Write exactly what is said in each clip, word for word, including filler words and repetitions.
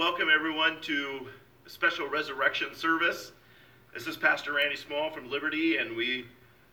welcome everyone to a special resurrection service. This is Pastor Randy Small from Liberty, and we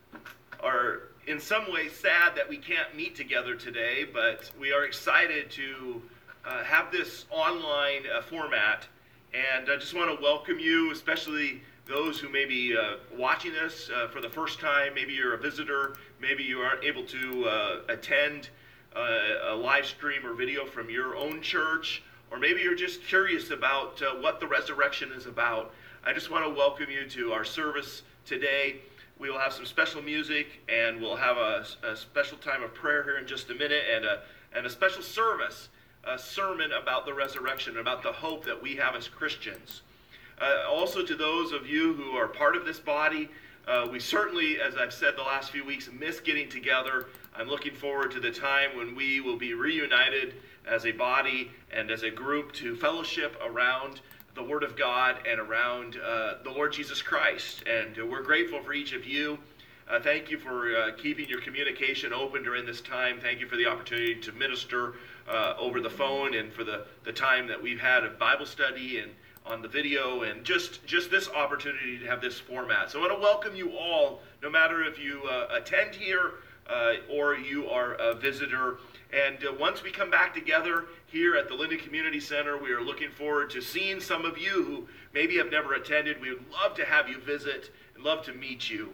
are in some ways sad that we can't meet together today, but we are excited to uh, have this online uh, format. And I just want to welcome you, especially those who may be uh, watching this uh, for the first time. Maybe you're a visitor, maybe you aren't able to uh, attend uh, a live stream or video from your own church, or maybe you're just curious about uh, what the resurrection is about. I just want to welcome you to our service today. We will have some special music, and we'll have a, a special time of prayer here in just a minute, and a, and a special service, a sermon about the resurrection, about the hope that we have as Christians. Uh, also to those of you who are part of this body, uh, we certainly, as I've said the last few weeks, miss getting together. I'm looking forward to the time when we will be reunited as a body and as a group to fellowship around the Word of God and around uh, the Lord Jesus Christ. And uh, we're grateful for each of you. Uh, thank you for uh, keeping your communication open during this time. Thank you for the opportunity to minister uh, over the phone, and for the, the time that we've had of Bible study and on the video, and just, just this opportunity to have this format. So I want to welcome you all, no matter if you uh, attend here uh, or you are a visitor. And uh, once we come back together here at the Linden Community Center, we are looking forward to seeing some of you who maybe have never attended. We would love to have you visit and love to meet you.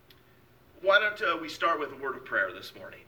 Why don't uh, we start with a word of prayer this morning?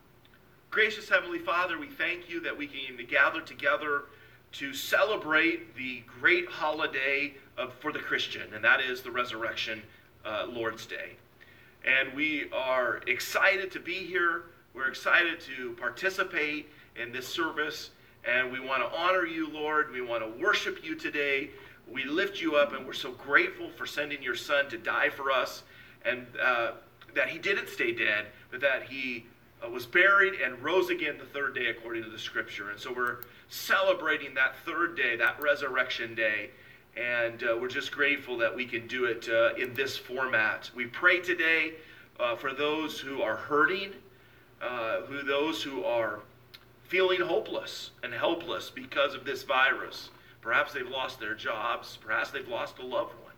Gracious Heavenly Father, we thank you that we can gather together to celebrate the great holiday of, for the Christian, and that is the Resurrection uh, Lord's Day. And we are excited to be here. We're excited to participate in this service, and we want to honor you, Lord. We want to worship you today. We lift you up, and we're so grateful for sending your Son to die for us, and uh, that he didn't stay dead, but that he uh, was buried and rose again the third day according to the Scripture. And so we're celebrating that third day, that resurrection day, and uh, we're just grateful that we can do it uh, in this format. We pray today uh, for those who are hurting, Uh, who those who are feeling hopeless and helpless because of this virus. Perhaps they've lost their jobs. Perhaps they've lost a loved one.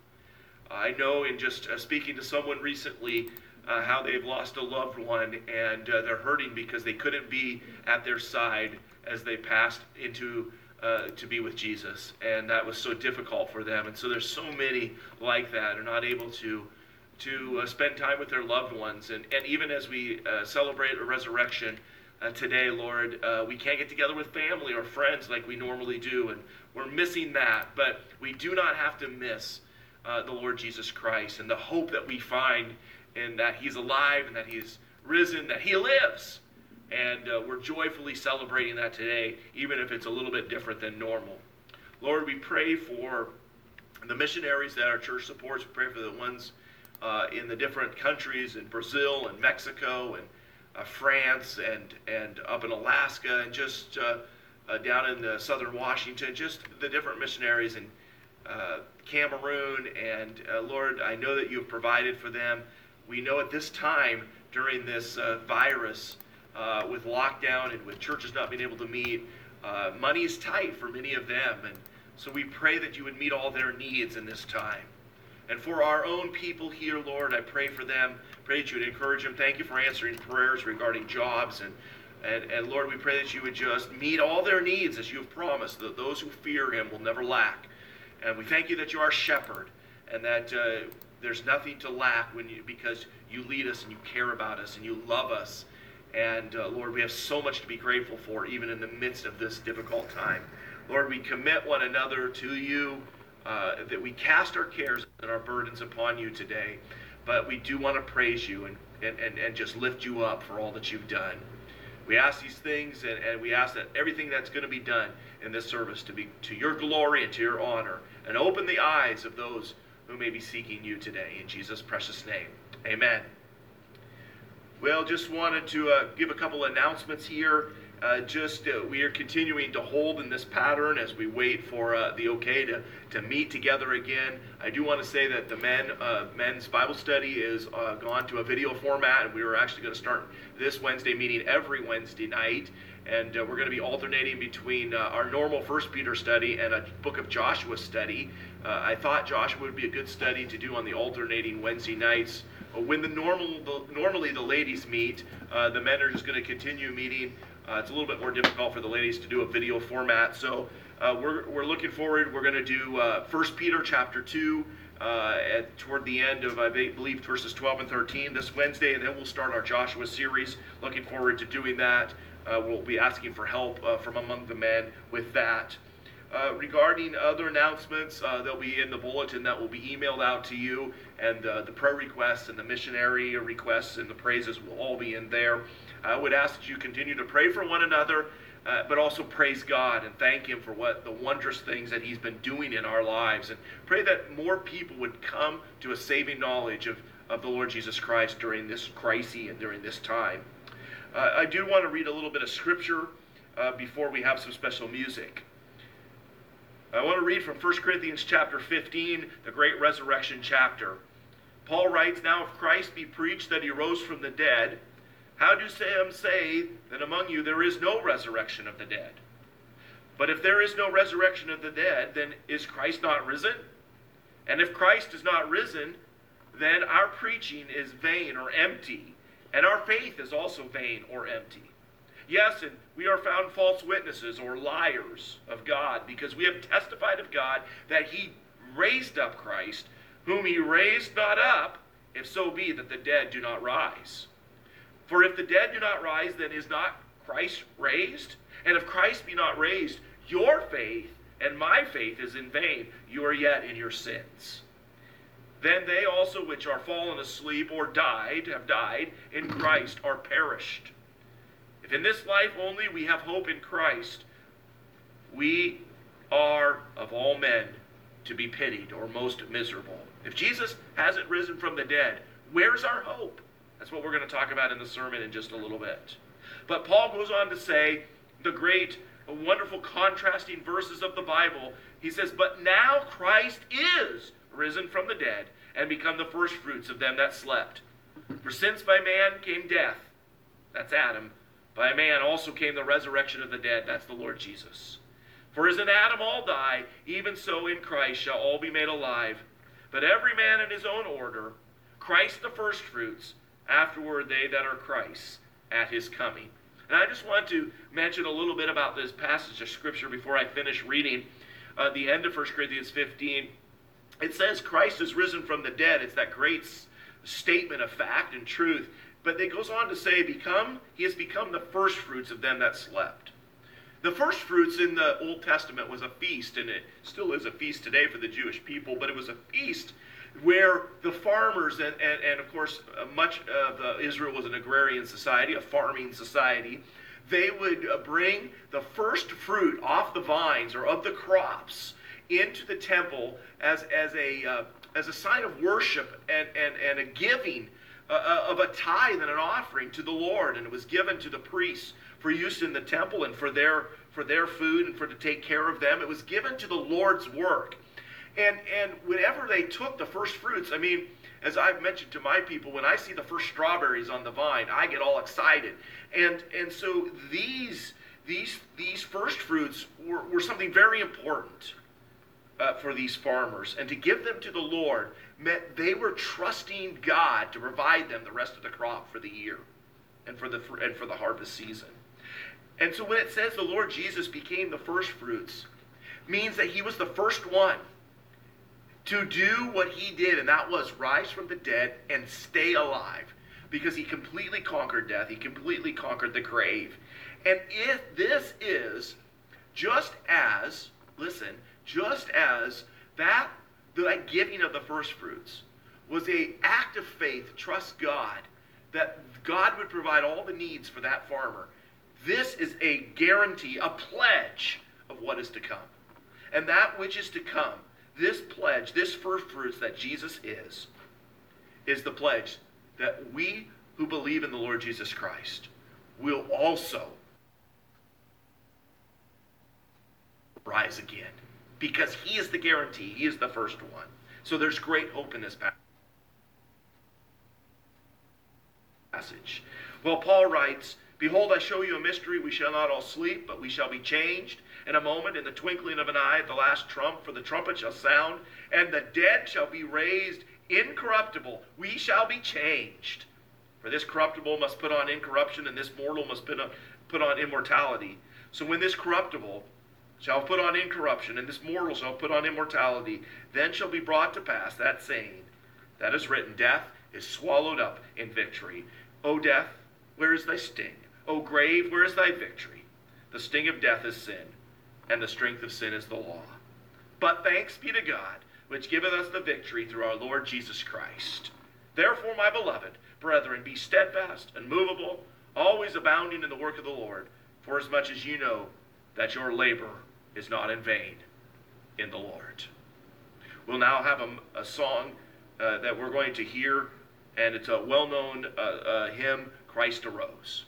I know in just uh, speaking to someone recently uh, how they've lost a loved one, and uh, they're hurting because they couldn't be at their side as they passed into uh, to be with Jesus, and that was so difficult for them. And so there's so many like that are not able to to uh, spend time with their loved ones. And, and even as we uh, celebrate a resurrection uh, today, Lord, uh, we can't get together with family or friends like we normally do, and we're missing that. But we do not have to miss uh, the Lord Jesus Christ and the hope that we find in that he's alive and that he's risen, that he lives. And uh, we're joyfully celebrating that today, even if it's a little bit different than normal. Lord, we pray for the missionaries that our church supports. We pray for the ones Uh, in the different countries, in Brazil and Mexico and uh, France and and up in Alaska, and just uh, uh, down in uh, southern Washington, just the different missionaries in uh, Cameroon. And uh, Lord, I know that you have provided for them. We know at this time during this uh, virus, uh, with lockdown and with churches not being able to meet, uh, money is tight for many of them. And so we pray that you would meet all their needs in this time. And for our own people here, Lord, I pray for them. Pray that you would encourage them. Thank you for answering prayers regarding jobs. And, and, and Lord, we pray that you would just meet all their needs as you have promised, that those who fear him will never lack. And we thank you that you are a shepherd, and that uh, there's nothing to lack when you, because you lead us and you care about us and you love us. And uh, Lord, we have so much to be grateful for, even in the midst of this difficult time. Lord, we commit one another to you. Uh, that we cast our cares and our burdens upon you today, but we do want to praise you and, and, and, and just lift you up for all that you've done. We ask these things, and, and we ask that everything that's going to be done in this service to be to your glory and to your honor, and open the eyes of those who may be seeking you today. In Jesus' precious name, amen. Well, just wanted to uh, give a couple announcements here. Uh, just uh, we are continuing to hold in this pattern as we wait for uh, the okay to, to meet together again. I do want to say that the men uh, men's Bible study is uh, gone to a video format, and we are actually going to start this Wednesday meeting every Wednesday night. And uh, we're going to be alternating between uh, our normal First Peter study and a book of Joshua study. Uh, I thought Joshua would be a good study to do on the alternating Wednesday nights. When the normal, the, normally the ladies meet, uh, the men are just going to continue meeting. Uh, it's a little bit more difficult for the ladies to do a video format, so uh, we're we're looking forward. We're going to do uh, First Peter chapter two uh, at toward the end of I believe verses twelve and thirteen this Wednesday, and then we'll start our Joshua series. Looking forward to doing that. Uh, we'll be asking for help uh, from among the men with that. Uh, regarding other announcements, uh, they'll be in the bulletin that will be emailed out to you, and uh, the prayer requests and the missionary requests and the praises will all be in there. I would ask that you continue to pray for one another, uh, but also praise God and thank Him for what the wondrous things that He's been doing in our lives, and pray that more people would come to a saving knowledge of, of the Lord Jesus Christ during this crisis and during this time. Uh, I do want to read a little bit of scripture uh, before we have some special music. I want to read from First Corinthians chapter fifteen, the great resurrection chapter. Paul writes, "Now if Christ be preached that He rose from the dead, how do some say that among you there is no resurrection of the dead? But if there is no resurrection of the dead, then is Christ not risen? And if Christ is not risen, then our preaching is vain or empty, and our faith is also vain or empty. Yes, and we are found false witnesses or liars of God, because we have testified of God that He raised up Christ, whom He raised not up, if so be that the dead do not rise. For if the dead do not rise, then is not Christ raised? And if Christ be not raised, your faith and my faith is in vain. You are yet in your sins. Then they also which are fallen asleep or died, have died in Christ, are perished. If in this life only we have hope in Christ, we are of all men to be pitied or most miserable. If Jesus hasn't risen from the dead, where's our hope?" That's what we're going to talk about in the sermon in just a little bit. But Paul goes on to say the great, wonderful contrasting verses of the Bible. He says, "But now Christ is risen from the dead and become the firstfruits of them that slept. For since by man came death," that's Adam, "by man also came the resurrection of the dead," that's the Lord Jesus. "For as in Adam all die, even so in Christ shall all be made alive. But every man in his own order, Christ the firstfruits, afterward they that are Christ's at His coming." And I just want to mention a little bit about this passage of Scripture before I finish reading uh, the end of First Corinthians fifteen. It says Christ is risen from the dead. It's that great s- statement of fact and truth. But it goes on to say, "Become He has become the firstfruits of them that slept." The firstfruits in the Old Testament was a feast, and it still is a feast today for the Jewish people, but it was a feast where the farmers, and, and, and of course uh, much of uh, Israel was an agrarian society, a farming society, they would uh, bring the first fruit off the vines or of the crops into the temple as, as, a, uh, as a sign of worship and, and, and a giving uh, of a tithe and an offering to the Lord. And it was given to the priests for use in the temple and for their, for their food and for to take care of them. It was given to the Lord's work. And and whenever they took the first fruits, I mean, as I've mentioned to my people, when I see the first strawberries on the vine, I get all excited. And and so these these these first fruits were, were something very important uh, for these farmers. And to give them to the Lord meant they were trusting God to provide them the rest of the crop for the year and for the and for the harvest season. And so when it says the Lord Jesus became the first fruits, means that He was the first one to do what He did, and that was rise from the dead and stay alive, because He completely conquered death. He completely conquered the grave. And if this is just as, listen, just as that, that giving of the first fruits was an act of faith, trust God, that God would provide all the needs for that farmer, this is a guarantee, a pledge of what is to come. And that which is to come, this pledge, this first fruits that Jesus is, is the pledge that we who believe in the Lord Jesus Christ will also rise again, because he is the guarantee. He is the first one. So there's great hope in this passage. Well, Paul writes, "Behold, I show you a mystery. We shall not all sleep, but we shall be changed in a moment, in the twinkling of an eye, at the last trump. For the trumpet shall sound, and the dead shall be raised incorruptible. We shall be changed. For this corruptible must put on incorruption, and this mortal must put on, put on immortality. So when this corruptible shall put on incorruption, and this mortal shall put on immortality, then shall be brought to pass that saying that is written, death is swallowed up in victory. O death, where is thy sting? O grave, where is thy victory? The sting of death is sin, and the strength of sin is the law. But thanks be to God, which giveth us the victory through our Lord Jesus Christ. Therefore, my beloved brethren, be steadfast, unmovable, always abounding in the work of the Lord, forasmuch as you know that your labor is not in vain in the Lord." We'll now have a, a song uh, that we're going to hear, and it's a well-known uh, uh, hymn, "Christ Arose."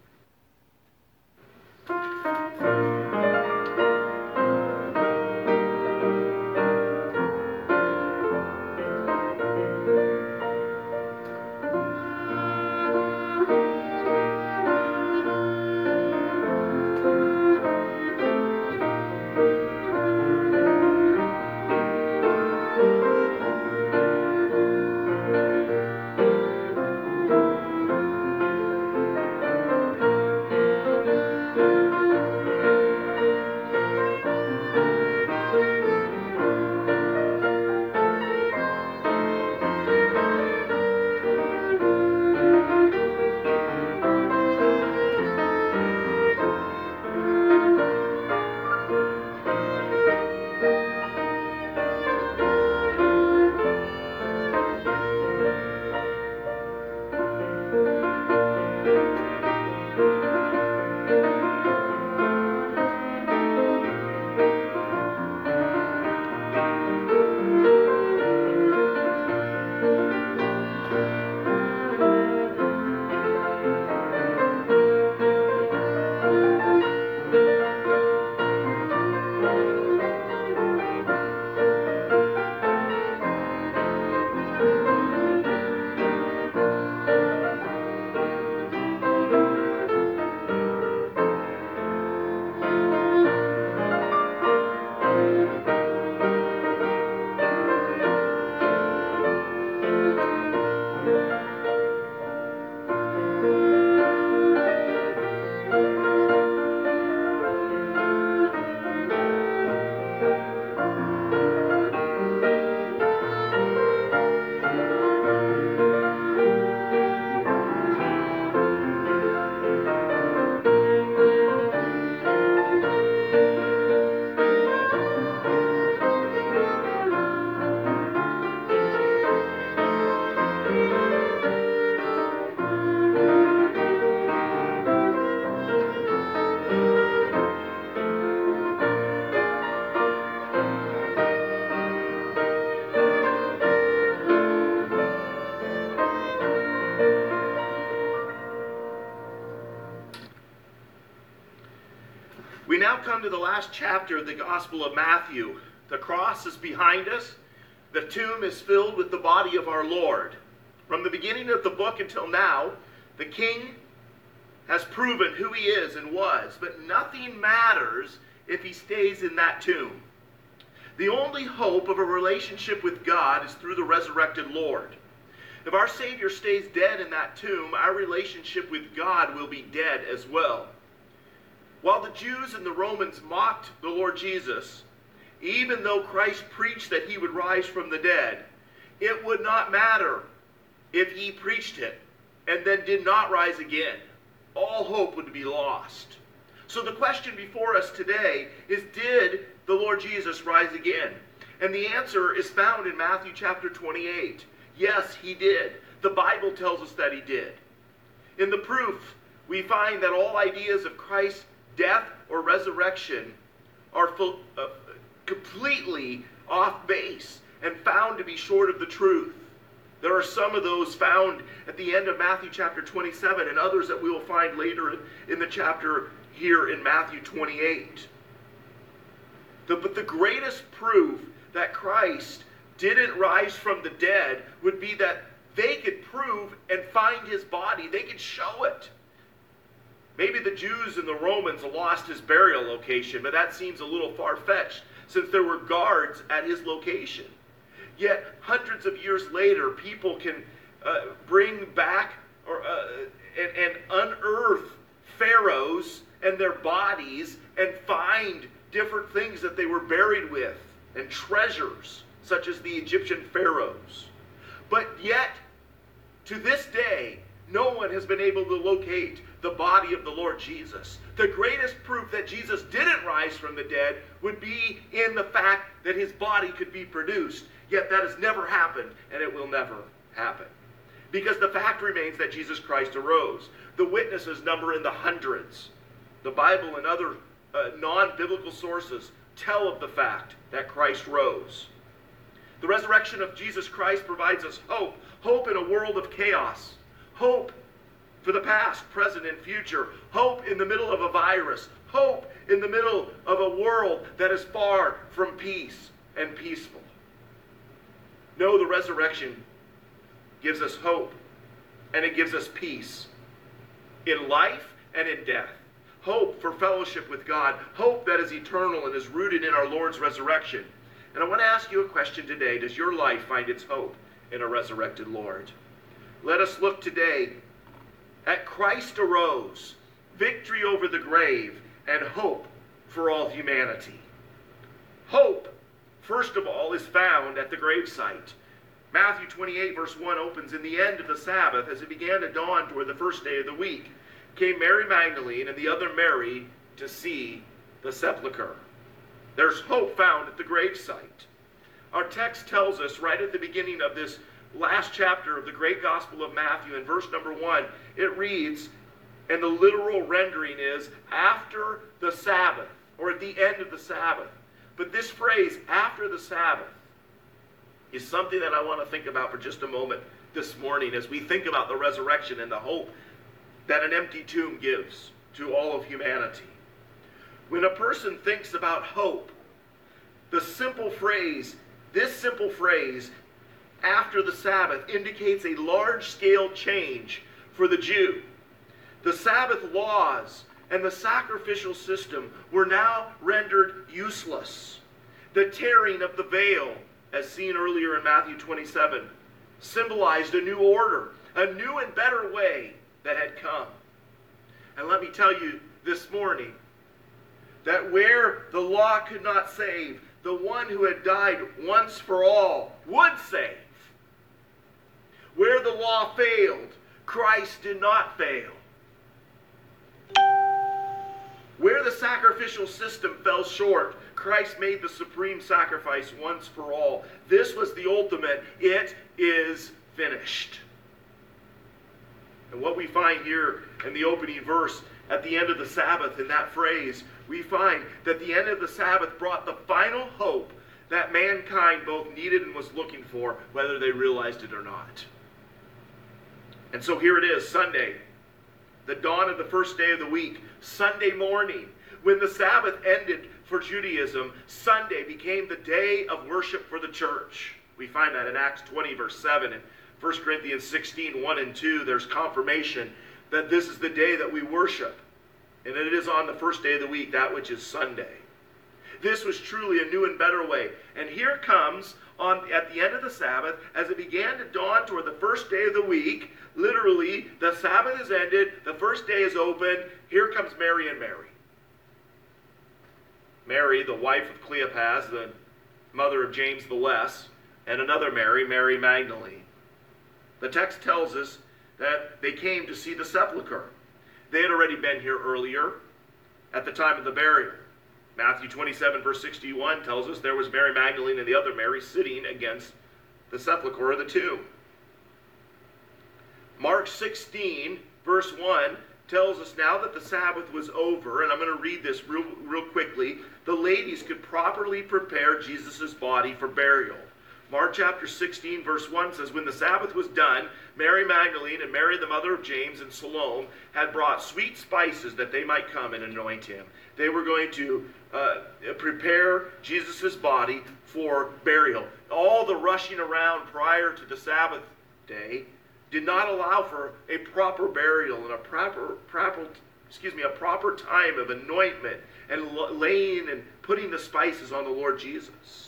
We now come to the last chapter of the Gospel of Matthew. The cross is behind us. The tomb is filled with the body of our Lord. From the beginning of the book until now, the King has proven who he is and was, but nothing matters if he stays in that tomb. The only hope of a relationship with God is through the resurrected Lord. If our Savior stays dead in that tomb, our relationship with God will be dead as well. While the Jews and the Romans mocked the Lord Jesus, even though Christ preached that he would rise from the dead, it would not matter if he preached it and then did not rise again. All hope would be lost. So the question before us today is, did the Lord Jesus rise again? And the answer is found in Matthew chapter twenty-eight. Yes, he did. The Bible tells us that he did. In the proof, we find that all ideas of Christ's death or resurrection are full, uh, completely off base and found to be short of the truth. There are some of those found at the end of Matthew chapter twenty-seven, and others that we will find later in the chapter here in Matthew twenty-eight. The, but the greatest proof that Christ didn't rise from the dead would be that they could prove and find his body. They could show it. Maybe the Jews and the Romans lost his burial location, but that seems a little far-fetched since there were guards at his location. Yet hundreds of years later, people can uh, bring back or uh, and, and unearth pharaohs and their bodies and find different things that they were buried with and treasures, such as the Egyptian pharaohs. But yet, to this day, no one has been able to locate the body of the Lord Jesus. The greatest proof that Jesus didn't rise from the dead would be in the fact that his body could be produced. Yet that has never happened, and it will never happen. Because the fact remains that Jesus Christ arose. The witnesses number in the hundreds. The Bible and other uh, non-biblical sources tell of the fact that Christ rose. The resurrection of Jesus Christ provides us hope. Hope in a world of chaos. Hope for the past, present, and future. Hope in the middle of a virus. Hope in the middle of a world that is far from peace and peaceful. No, the resurrection gives us hope, and it gives us peace in life and in death. Hope for fellowship with God. Hope that is eternal and is rooted in our Lord's resurrection. And I want to ask you a question today. Does your life find its hope in a resurrected Lord? Let us look today at Christ arose, victory over the grave, and hope for all humanity. Hope, first of all, is found at the gravesite. Matthew twenty-eight verse one opens, "In the end of the Sabbath, as it began to dawn toward the first day of the week, came Mary Magdalene and the other Mary to see the sepulchre." There's hope found at the gravesite. Our text tells us right at the beginning of this last chapter of the great Gospel of Matthew, in verse number one, it reads, and the literal rendering is, after the Sabbath, or at the end of the Sabbath. But this phrase, after the Sabbath, is something that I want to think about for just a moment this morning as we think about the resurrection and the hope that an empty tomb gives to all of humanity. When a person thinks about hope, the simple phrase, this simple phrase, after the Sabbath, indicates a large-scale change for the Jew. The Sabbath laws and the sacrificial system were now rendered useless. The tearing of the veil, as seen earlier in Matthew twenty-seven, symbolized a new order, a new and better way that had come. And let me tell you this morning, that where the law could not save, the one who had died once for all would save. Where the law failed, Christ did not fail. Where the sacrificial system fell short, Christ made the supreme sacrifice once for all. This was the ultimate, it is finished. And what we find here in the opening verse, at the end of the Sabbath, in that phrase, we find that the end of the Sabbath brought the final hope that mankind both needed and was looking for, whether they realized it or not. And so here it is, Sunday, the dawn of the first day of the week, Sunday morning. When the Sabbath ended for Judaism, Sunday became the day of worship for the church. We find that in Acts twenty, verse seven, and First Corinthians sixteen, one and two, there's confirmation that this is the day that we worship. And it is on the first day of the week, that which is Sunday. This was truly a new and better way. And here comes, on at the end of the Sabbath, as it began to dawn toward the first day of the week, literally, the Sabbath is ended, the first day is open, here comes Mary and Mary. Mary, the wife of Cleopas, the mother of James the Less, and another Mary, Mary Magdalene. The text tells us that they came to see the sepulchre. They had already been here earlier at the time of the burial. Matthew twenty-seven, verse sixty-one tells us there was Mary Magdalene and the other Mary sitting against the sepulchre of the tomb. Mark sixteen, verse one tells us now that the Sabbath was over, and I'm going to read this real, real quickly, the ladies could properly prepare Jesus' body for burial. Mark chapter sixteen, verse one says, when the Sabbath was done, Mary Magdalene and Mary the mother of James and Salome had brought sweet spices that they might come and anoint him. They were going to uh, prepare Jesus' body for burial. All the rushing around prior to the Sabbath day did not allow for a proper burial and a proper, proper excuse me, a proper time of anointment and laying and putting the spices on the Lord Jesus.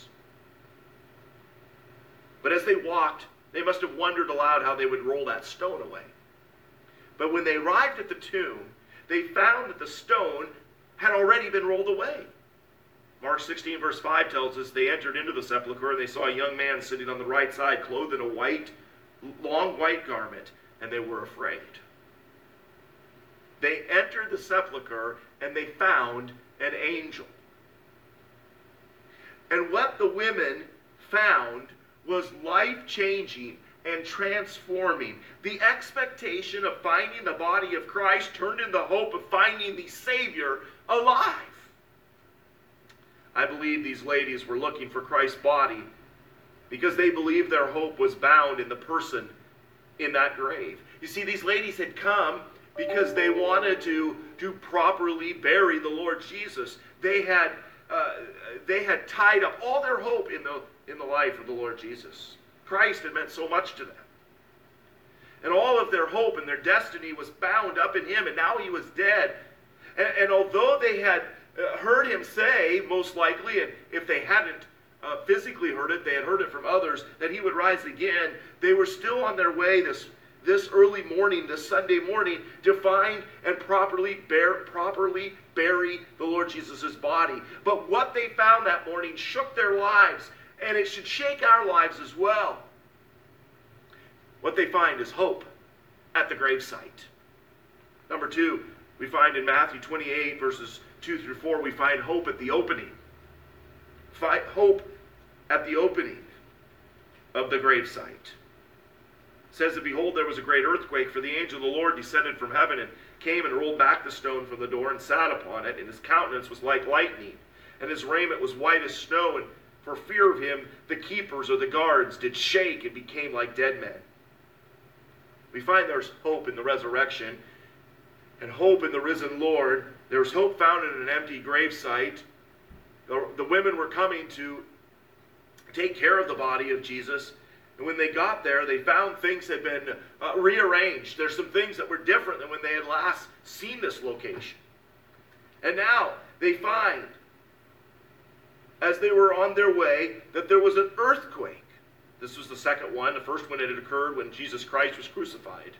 But as they walked, they must have wondered aloud how they would roll that stone away. But when they arrived at the tomb, they found that the stone had already been rolled away. Mark sixteen verse five tells us they entered into the sepulchre and they saw a young man sitting on the right side, clothed in a white, long white garment, and they were afraid. They entered the sepulchre and they found an angel. And what the women found was life-changing and transforming. The expectation of finding the body of Christ turned into the hope of finding the Savior alive. I believe these ladies were looking for Christ's body because they believed their hope was bound in the person in that grave. You see, these ladies had come because they wanted to, to properly bury the Lord Jesus. They had, uh, they had tied up all their hope in the, in the life of the Lord Jesus. Christ had meant so much to them. And all of their hope and their destiny was bound up in him, and now he was dead. And, and although they had uh, heard him say, most likely, and if they hadn't uh, physically heard it, they had heard it from others, that he would rise again, they were still on their way this, this early morning, this Sunday morning, to find and properly, bear, properly bury the Lord Jesus' body. But what they found that morning shook their lives, and it should shake our lives as well. What they find is hope at the gravesite. Number two, we find in Matthew twenty-eight, verses two through four, we find hope at the opening. Find hope at the opening of the gravesite. It says that, behold, there was a great earthquake, for the angel of the Lord descended from heaven and came and rolled back the stone from the door and sat upon it, and his countenance was like lightning, and his raiment was white as snow, and for fear of him, the keepers or the guards did shake and became like dead men. We find there's hope in the resurrection and hope in the risen Lord. There's hope found in an empty gravesite. The, the women were coming to take care of the body of Jesus. And when they got there, they found things had been uh, rearranged. There's some things that were different than when they had last seen this location. And now they find, as they were on their way, that there was an earthquake. This was the second one. The first one had occurred when Jesus Christ was crucified.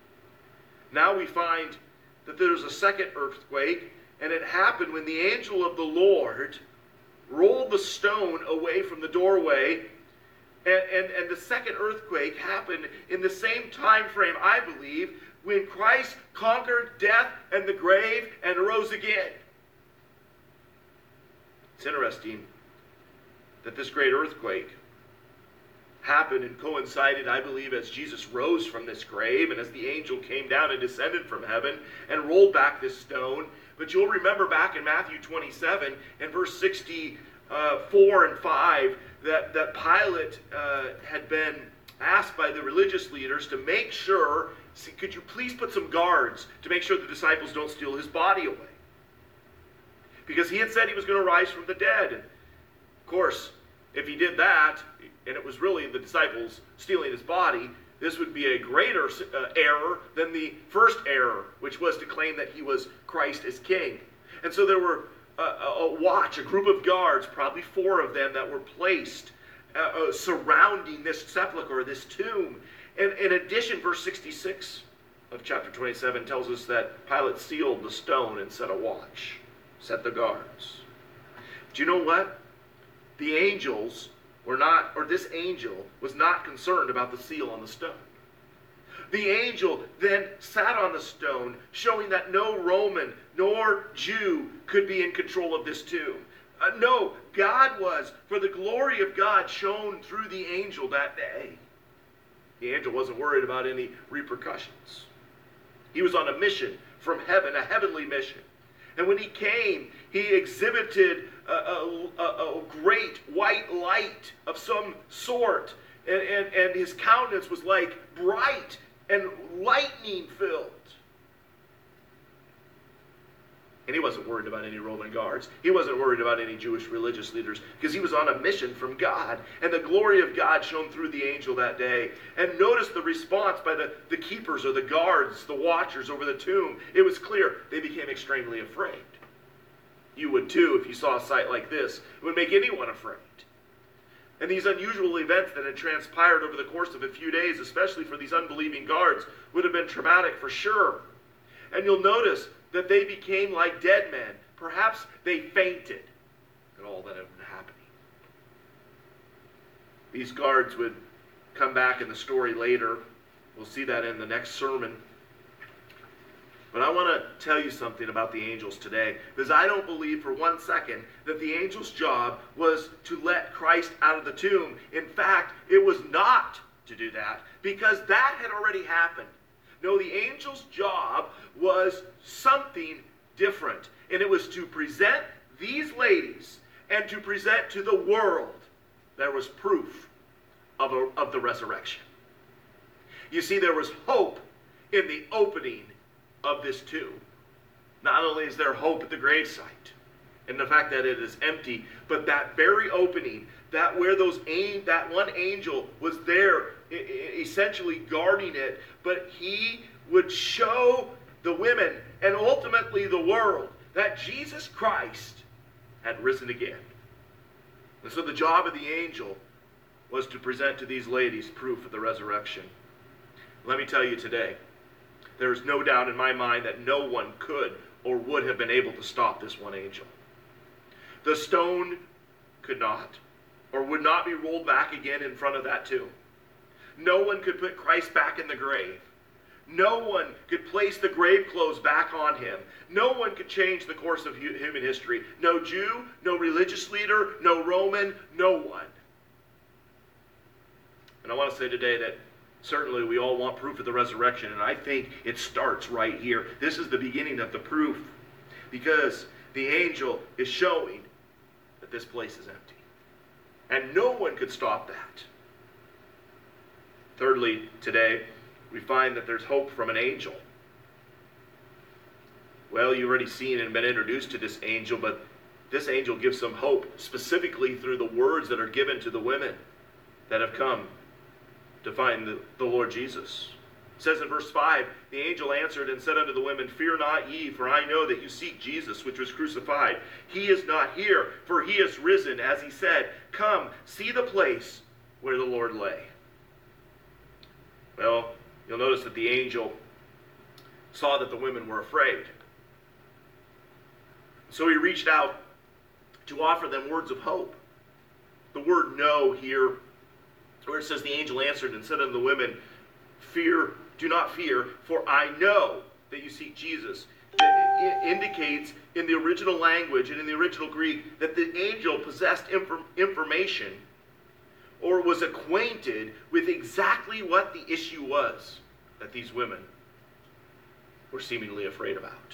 Now we find that there's a second earthquake, and it happened when the angel of the Lord rolled the stone away from the doorway. And, and, and the second earthquake happened in the same time frame, I believe, when Christ conquered death and the grave and rose again. It's interesting that this great earthquake happened and coincided, I believe, as Jesus rose from this grave and as the angel came down and descended from heaven and rolled back this stone. But you'll remember back in Matthew twenty-seven and verse sixty-four and five that, that Pilate uh, had been asked by the religious leaders to make sure, see, could you please put some guards to make sure the disciples don't steal his body away? Because he had said he was going to rise from the dead. And of course, if he did that, and it was really the disciples stealing his body, this would be a greater uh, error than the first error, which was to claim that he was Christ as king. And so there were a, a watch, a group of guards, probably four of them, that were placed uh, uh, surrounding this sepulcher, this tomb. And in addition, verse sixty-six of chapter twenty-seven tells us that Pilate sealed the stone and set a watch, set the guards. Do you know what? The angels were not, or this angel was not concerned about the seal on the stone. The angel then sat on the stone, showing that no Roman nor Jew could be in control of this tomb. Uh, no, God was, for the glory of God shone through the angel that day. The angel wasn't worried about any repercussions. He was on a mission from heaven, a heavenly mission. And when he came, he exhibited a, a, a, a great white light of some sort. And, and, and his countenance was like bright and lightning filled. And he wasn't worried about any Roman guards. He wasn't worried about any Jewish religious leaders because he was on a mission from God. And the glory of God shone through the angel that day. And notice the response by the, the keepers or the guards, the watchers over the tomb. It was clear they became extremely afraid. You would too if you saw a sight like this. It would make anyone afraid. And these unusual events that had transpired over the course of a few days, especially for these unbelieving guards, would have been traumatic for sure. And you'll notice that they became like dead men. Perhaps they fainted at all that had been happening. These guards would come back in the story later. We'll see that in the next sermon. But I want to tell you something about the angels today, because I don't believe for one second that the angel's job was to let Christ out of the tomb. In fact, it was not to do that, because that had already happened. No, the angel's job was something different. And it was to present these ladies and to present to the world there was proof of, a, of the resurrection. You see, there was hope in the opening of this tomb. Not only is there hope at the gravesite and the fact that it is empty, but that very opening, that where those that one angel was there essentially guarding it, but he would show the women and ultimately the world that Jesus Christ had risen again. And so the job of the angel was to present to these ladies proof of the resurrection. Let me tell you today, there is no doubt in my mind that no one could or would have been able to stop this one angel. The stone could not or would not be rolled back again in front of that tomb. No one could put Christ back in the grave. No one could place the grave clothes back on him. No one could change the course of human history. No Jew, no religious leader, no Roman, no one. And I want to say today that certainly we all want proof of the resurrection, and I think it starts right here. This is the beginning of the proof, because the angel is showing that this place is empty. And no one could stop that. Thirdly, today, we find that there's hope from an angel. Well, you've already seen and been introduced to this angel, but this angel gives some hope, specifically through the words that are given to the women that have come to find the, the Lord Jesus. It says in verse five, the angel answered and said unto the women, Fear not ye, for I know that you seek Jesus, which was crucified. He is not here, for he is risen, as he said. Come, see the place where the Lord lay. Well, you'll notice that the angel saw that the women were afraid. So he reached out to offer them words of hope. The word know here, where it says the angel answered and said unto the women, Fear, do not fear, for I know that you seek Jesus. It indicates in the original language and in the original Greek that the angel possessed inf- information or was acquainted with exactly what the issue was that these women were seemingly afraid about.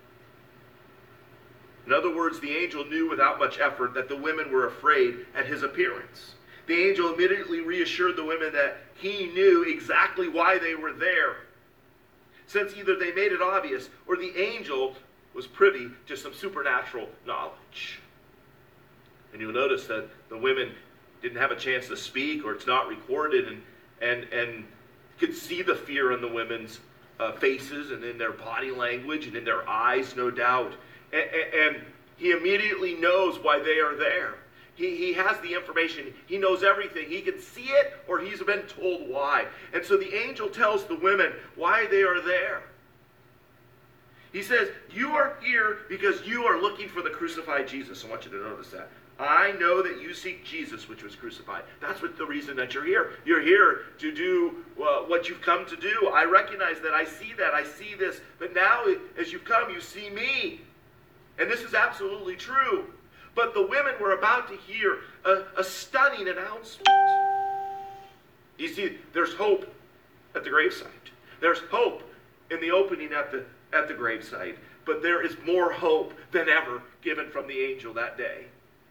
In other words, the angel knew without much effort that the women were afraid at his appearance. The angel immediately reassured the women that he knew exactly why they were there, since either they made it obvious or the angel was privy to some supernatural knowledge. And you'll notice that the women didn't have a chance to speak, or it's not recorded, and and and could see the fear in the women's uh, faces and in their body language and in their eyes, no doubt. And, and he immediately knows why they are there. He, he has the information. He knows everything. He can see it, or he's been told why. And so the angel tells the women why they are there. He says, you are here because you are looking for the crucified Jesus. I want you to notice that. I know that you seek Jesus, which was crucified. That's what the reason that you're here. You're here to do uh, what you've come to do. I recognize that. I see that. I see this. But now, as you've come, you see me. And this is absolutely true. But the women were about to hear a, a stunning announcement. You see, there's hope at the gravesite. There's hope in the opening at the, at the gravesite. but there is more hope than ever given from the angel that day.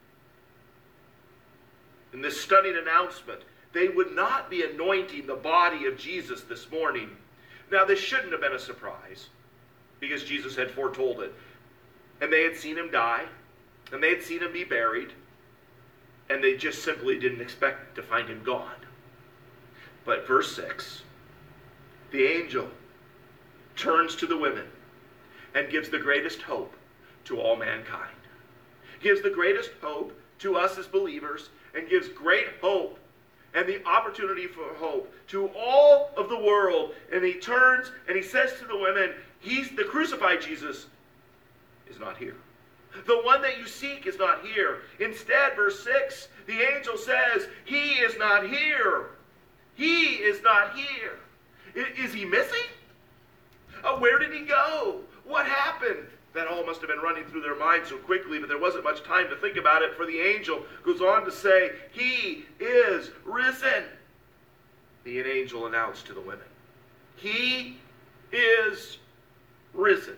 In this stunning announcement, they would not be anointing the body of Jesus this morning. Now, this shouldn't have been a surprise, because Jesus had foretold it. And they had seen him die, and they had seen him be buried, and they just simply didn't expect to find him gone. But verse six, the angel turns to the women and gives the greatest hope to all mankind. Gives the greatest hope to us as believers, and gives great hope and the opportunity for hope to all of the world. And he turns and he says to the women, he's the crucified Jesus is not here. The one that you seek is not here. Instead, verse six, the angel says, he is not here. He is not here. I- is he missing? Uh, where did he go? What happened? That all must have been running through their minds so quickly, but there wasn't much time to think about it, for the angel goes on to say, he is risen. The angel announced to the women, he is risen.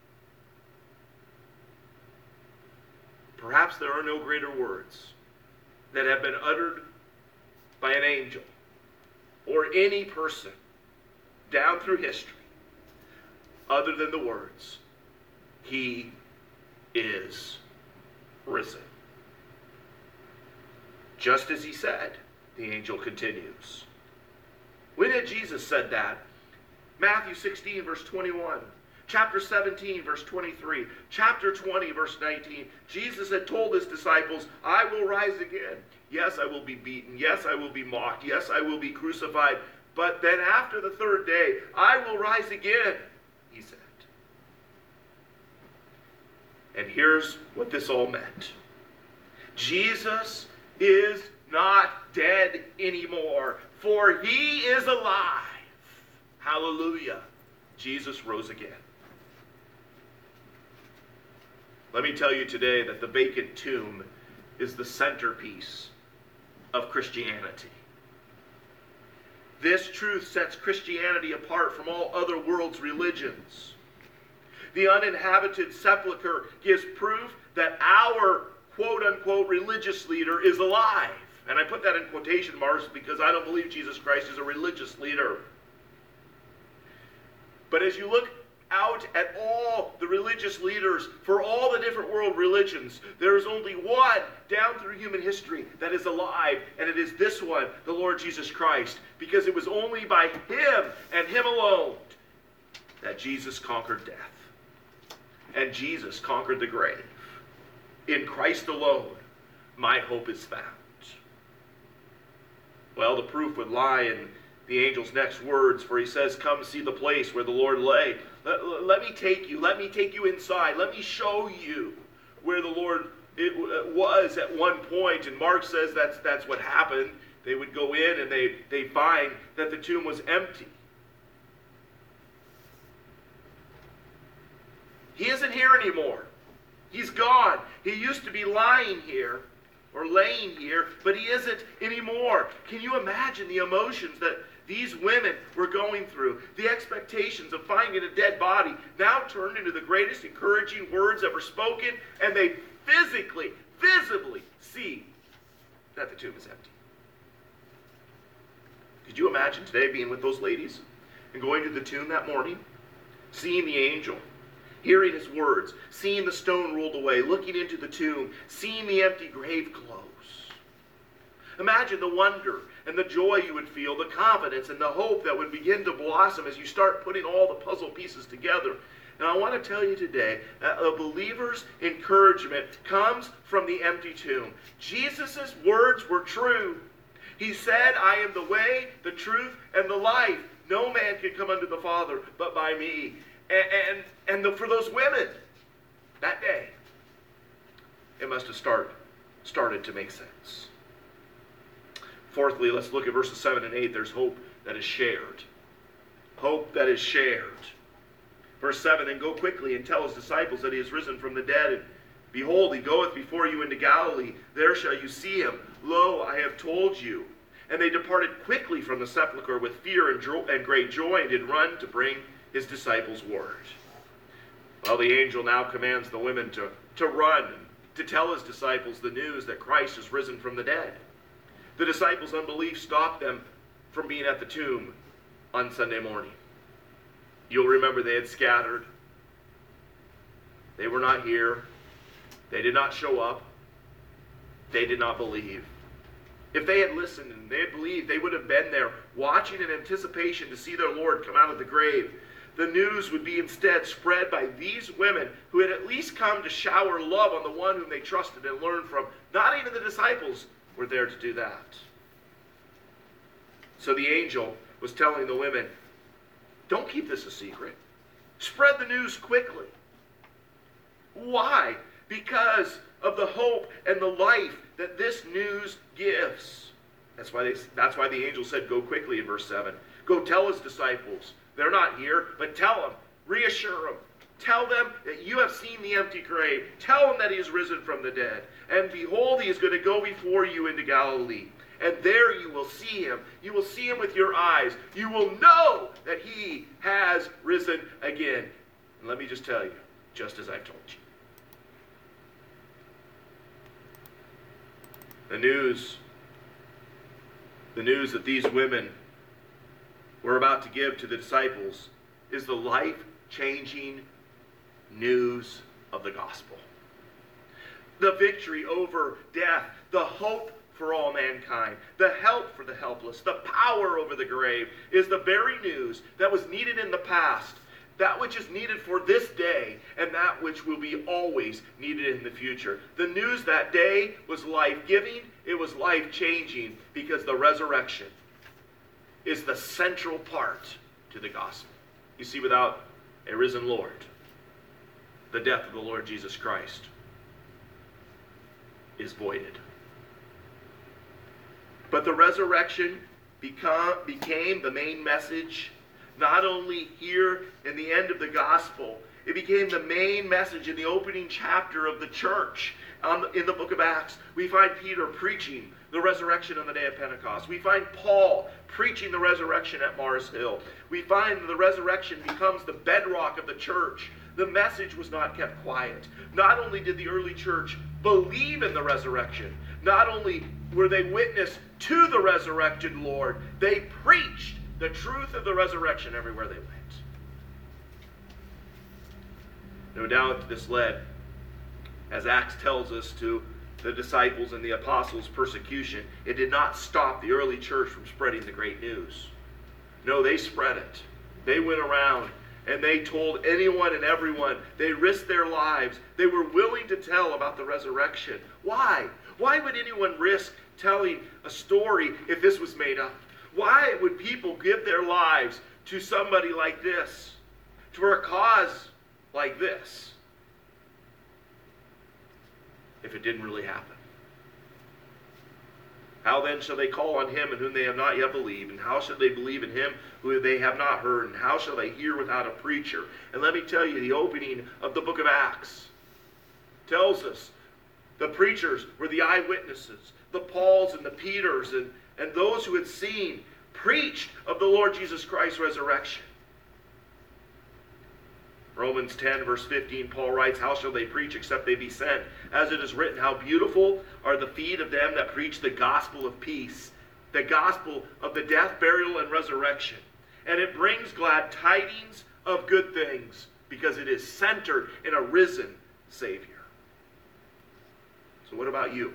Perhaps there are no greater words that have been uttered by an angel or any person down through history other than the words, he is risen. Just as he said, the angel continues. When had Jesus said that? Matthew sixteen, verse twenty-one. Chapter seventeen, verse twenty-three. Chapter twenty, verse nineteen. Jesus had told his disciples, I will rise again. Yes, I will be beaten. Yes, I will be mocked. Yes, I will be crucified. But then after the third day, I will rise again, he said. And here's what this all meant. Jesus is not dead anymore, for he is alive. Hallelujah. Jesus rose again. Let me tell you today that the vacant tomb is the centerpiece of Christianity. This truth sets Christianity apart from all other world's religions. The uninhabited sepulcher gives proof that our quote-unquote religious leader is alive. And I put that in quotation marks because I don't believe Jesus Christ is a religious leader. But as you look out at all the religious leaders for all the different world religions, there is only one down through human history that is alive, and it is this one, the Lord Jesus Christ, because it was only by him and him alone that Jesus conquered death. And Jesus conquered the grave. In Christ alone, my hope is found. Well, the proof would lie in the angel's next words, for he says, come see the place where the Lord lay. Let, let me take you. Let me take you inside. Let me show you where the Lord it was at one point. And Mark says that's, that's what happened. They would go in and they, they find that the tomb was empty. He isn't here anymore. He's gone. He used to be lying here or laying here, but he isn't anymore. Can you imagine the emotions that these women were going through? The expectations of finding a dead body now turned into the greatest encouraging words ever spoken, and they physically, visibly see that the tomb is empty. Could you imagine today being with those ladies and going to the tomb that morning, seeing the angel, hearing his words, seeing the stone rolled away, looking into the tomb, seeing the empty grave close? Imagine the wonder and the joy you would feel, the confidence and the hope that would begin to blossom as you start putting all the puzzle pieces together. And I want to tell you today that a believer's encouragement comes from the empty tomb. Jesus' words were true. He said, I am the way, the truth, and the life. No man can come unto the Father but by me. And, and, and the, for those women, that day, it must have start, started to make sense. Fourthly, let's look at verses seven and eight. There's hope that is shared. Hope that is shared. Verse seven, then go quickly and tell his disciples that he is risen from the dead. And behold, he goeth before you into Galilee. There shall you see him. Lo, I have told you. And they departed quickly from the sepulchre with fear and, jo- and great joy, and did run to bring his disciples' word. Well, the angel now commands the women to, to run, to tell his disciples the news that Christ is risen from the dead. The disciples' unbelief stopped them from being at the tomb on Sunday morning. You'll remember they had scattered. They were not here. They did not show up. They did not believe. If they had listened and they had believed, they would have been there watching in anticipation to see their Lord come out of the grave. The news would be instead spread by these women who had at least come to shower love on the one whom they trusted and learned from. Not even the disciples were there to do that. So the angel was telling the women, don't keep this a secret. Spread the news quickly. Why? Because of the hope and the life that this news gives. That's why, they, that's why the angel said, go quickly in verse seven. Go tell his disciples. They're not here, but tell them. Reassure them. Tell them that you have seen the empty grave. Tell them that he is risen from the dead. And behold, he is going to go before you into Galilee. And there you will see him. You will see him with your eyes. You will know that he has risen again. And let me just tell you, just as I've told you. The news, the news that these women were about to give to the disciples is the life-changing news of the gospel. The victory over death, the hope for all mankind, the help for the helpless, the power over the grave is the very news that was needed in the past, that which is needed for this day, and that which will be always needed in the future. The news that day was life-giving, it was life-changing, because the resurrection is the central part to the gospel. You see, without a risen Lord, the death of the Lord Jesus Christ is voided. But the resurrection become, became the main message, not only here in the end of the gospel, it became the main message in the opening chapter of the church. Um, in the book of Acts, we find Peter preaching the resurrection on the day of Pentecost. We find Paul preaching the resurrection at Mars Hill. We find that the resurrection becomes the bedrock of the church. The message was not kept quiet. Not only did the early church believe in the resurrection, not only were they witness to the resurrected Lord, they preached the truth of the resurrection everywhere they went. No doubt this led, as Acts tells us, to the disciples and the apostles' persecution. It did not stop the early church from spreading the great news. No, they spread it. They went around and they told anyone and everyone. They risked their lives. They were willing to tell about the resurrection. Why? Why would anyone risk telling a story if this was made up? Why would people give their lives to somebody like this, for a cause like this, if it didn't really happen? How then shall they call on him in whom they have not yet believed? And how shall they believe in him who they have not heard? And how shall they hear without a preacher? And let me tell you, the opening of the book of Acts tells us the preachers were the eyewitnesses. The Pauls and the Peters and, and those who had seen preached of the Lord Jesus Christ's resurrection. Romans ten, verse fifteen, Paul writes, how shall they preach except they be sent? As it is written, how beautiful are the feet of them that preach the gospel of peace, the gospel of the death, burial, and resurrection. And it brings glad tidings of good things, because it is centered in a risen Savior. So what about you?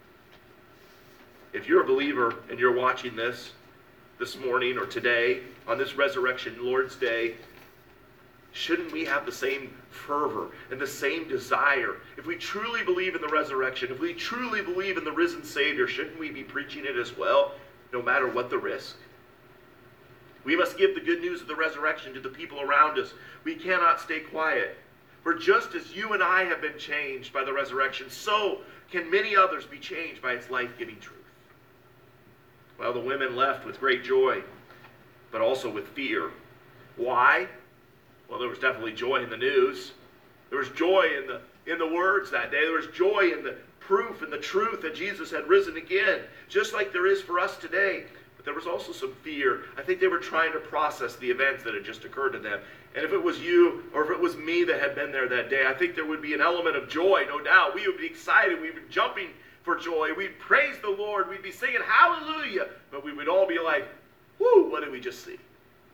If you're a believer and you're watching this this morning or today, on this Resurrection Lord's Day, shouldn't we have the same fervor and the same desire? If we truly believe in the resurrection, if we truly believe in the risen Savior, shouldn't we be preaching it as well, no matter what the risk? We must give the good news of the resurrection to the people around us. We cannot stay quiet. For just as you and I have been changed by the resurrection, so can many others be changed by its life-giving truth. Well, the women left with great joy, but also with fear. Why? Well, there was definitely joy in the news. There was joy in the in the words that day. There was joy in the proof and the truth that Jesus had risen again, just like there is for us today. But there was also some fear. I think they were trying to process the events that had just occurred to them. And if it was you or if it was me that had been there that day, I think there would be an element of joy, no doubt. We would be excited. We'd be jumping for joy. We'd praise the Lord. We'd be singing hallelujah. But we would all be like, whoo, what did we just see?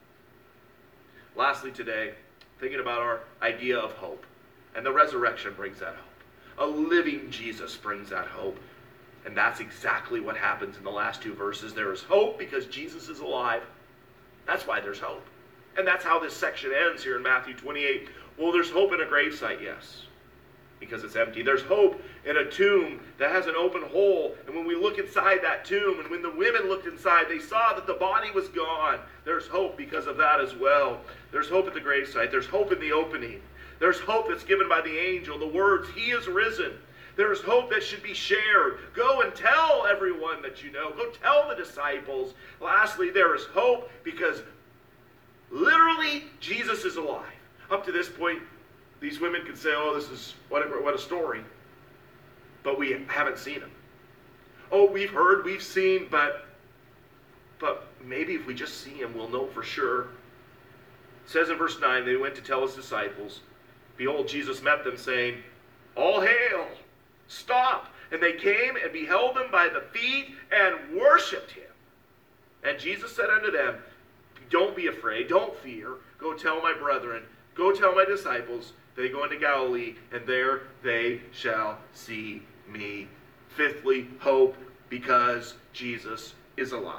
Lastly today, thinking about our idea of hope. And the resurrection brings that hope. A living Jesus brings that hope. And that's exactly what happens in the last two verses. There is hope because Jesus is alive. That's why there's hope. And that's how this section ends here in Matthew twenty-eight. Well, there's hope in a gravesite, yes, because it's empty. There's hope in a tomb that has an open hole. And when we look inside that tomb, and when the women looked inside, they saw that the body was gone. There's hope because of that as well. There's hope at the gravesite. There's hope in the opening. There's hope that's given by the angel. The words, he is risen. There's hope that should be shared. Go and tell everyone that you know. Go tell the disciples. Lastly, there is hope because literally Jesus is alive. Up to this point, these women could say, oh, this is what a, what a story. But we haven't seen him. Oh, we've heard, we've seen, but, but maybe if we just see him, we'll know for sure. It says in verse nine, they went to tell his disciples. Behold, Jesus met them, saying, all hail! Stop! And they came and beheld him by the feet and worshipped him. And Jesus said unto them, don't be afraid, don't fear. Go tell my brethren, go tell my disciples, they go into Galilee, and there they shall see me. Fifthly, hope because Jesus is alive.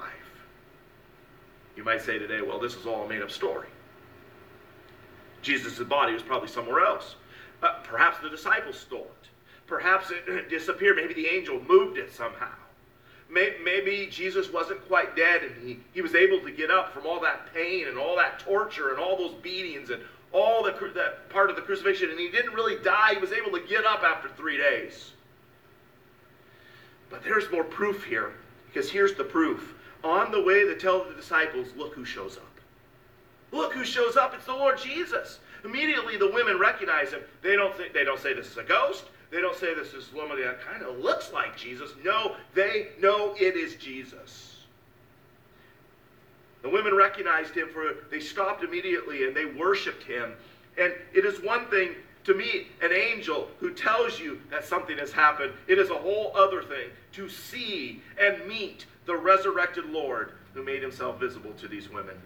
You might say today, well, this is all a made-up story. Jesus' body was probably somewhere else. Uh, perhaps the disciples stole it. Perhaps it disappeared. Maybe the angel moved it somehow. Maybe Jesus wasn't quite dead and he, he was able to get up from all that pain and all that torture and all those beatings and all the, that part of the crucifixion, and he didn't really die. He was able to get up after three days. But there's more proof here, because here's the proof. On the way to tell the disciples, look who shows up. Look who shows up. It's the Lord Jesus. Immediately the women recognize him. They don't think, they don't say this is a ghost. They don't say this is somebody that kind of looks like Jesus. No, they know it is Jesus. The women recognized him, for they stopped immediately and they worshiped him. And it is one thing to meet an angel who tells you that something has happened. It is a whole other thing to see and meet the resurrected Lord who made himself visible to these women.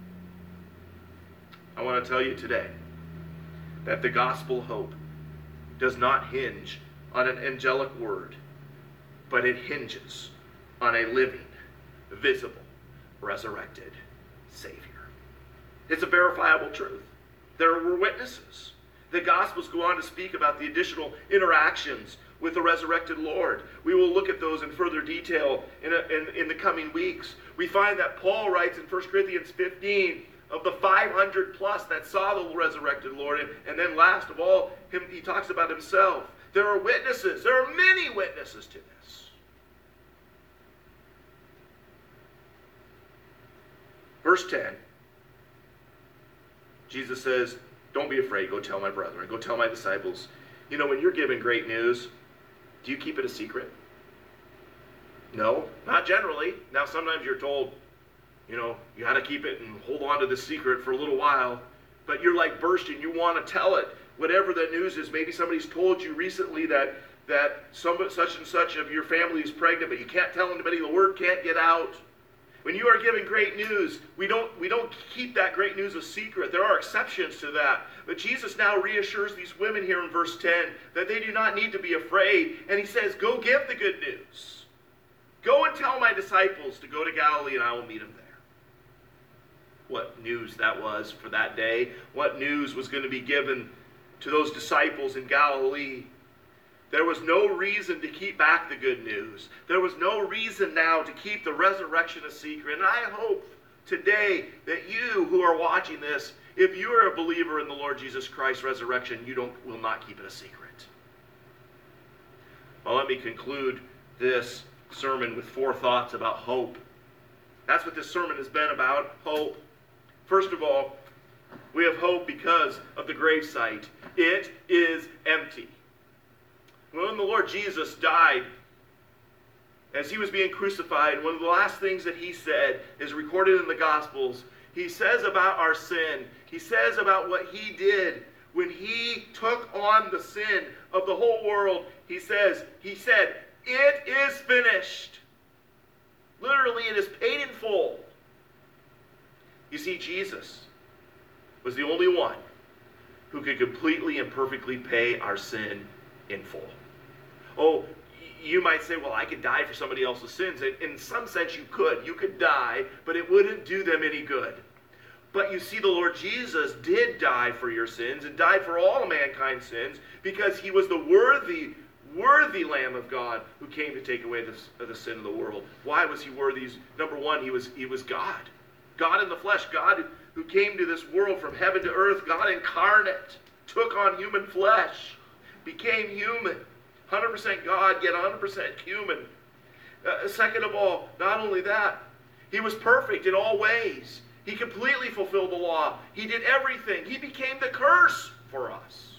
I want to tell you today that the gospel hope does not hinge on an angelic word, but it hinges on a living, visible, resurrected Savior. It's a verifiable truth. There were witnesses. The Gospels go on to speak about the additional interactions with the resurrected Lord. We will look at those in further detail in, a, in, in the coming weeks. We find that Paul writes in First Corinthians fifteen of the five hundred plus that saw the resurrected Lord. And, and then last of all, him, he talks about himself. There are witnesses. There are many witnesses to this. Verse ten. Jesus says, don't be afraid. Go tell my brethren. Go tell my disciples. You know, when you're given great news, do you keep it a secret? No, not generally. Now, sometimes you're told, you know, you got to keep it and hold on to the secret for a little while. But you're like bursting. You want to tell it. Whatever the news is, maybe somebody's told you recently that, that some, such and such of your family is pregnant, but you can't tell anybody. The word can't get out. When you are given great news, we don't, we don't keep that great news a secret. There are exceptions to that. But Jesus now reassures these women here in verse ten that they do not need to be afraid. And he says, go give the good news. Go and tell my disciples to go to Galilee and I will meet them there. What news that was for that day. What news was going to be given to those disciples in Galilee. There was no reason to keep back the good news. There was no reason now to keep the resurrection a secret. And I hope today that you who are watching this, if you are a believer in the Lord Jesus Christ's resurrection, you don't will not keep it a secret. Well, let me conclude this sermon with four thoughts about hope. That's what this sermon has been about, hope. First of all, we have hope because of the gravesite. It is empty. When the Lord Jesus died, as he was being crucified, one of the last things that he said is recorded in the Gospels. he says about our sin, he says about what he did when he took on the sin of the whole world. He says, he said, it is finished. Literally, it is paid in full. You see, Jesus was the only one who could completely and perfectly pay our sin in full. Oh, you might say, well, I could die for somebody else's sins. In some sense, you could. You could die, but it wouldn't do them any good. But you see, the Lord Jesus did die for your sins and died for all mankind's sins because he was the worthy, worthy Lamb of God who came to take away the, the sin of the world. Why was he worthy? Number one, he was, he was God. God in the flesh. God who came to this world from heaven to earth. God incarnate. Took on human flesh. Became human. one hundred percent God, yet one hundred percent human. Uh, second of all, not only that, he was perfect in all ways. He completely fulfilled the law. He did everything. He became the curse for us.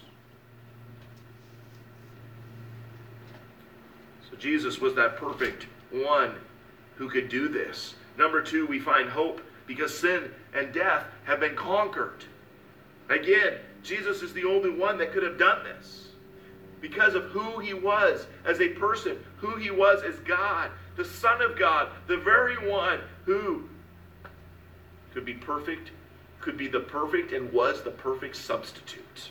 So Jesus was that perfect one who could do this. Number two, we find hope because sin and death have been conquered. Again, Jesus is the only one that could have done this because of who he was as a person, who he was as God, the Son of God, the very one who could be perfect, could be the perfect, and was the perfect substitute.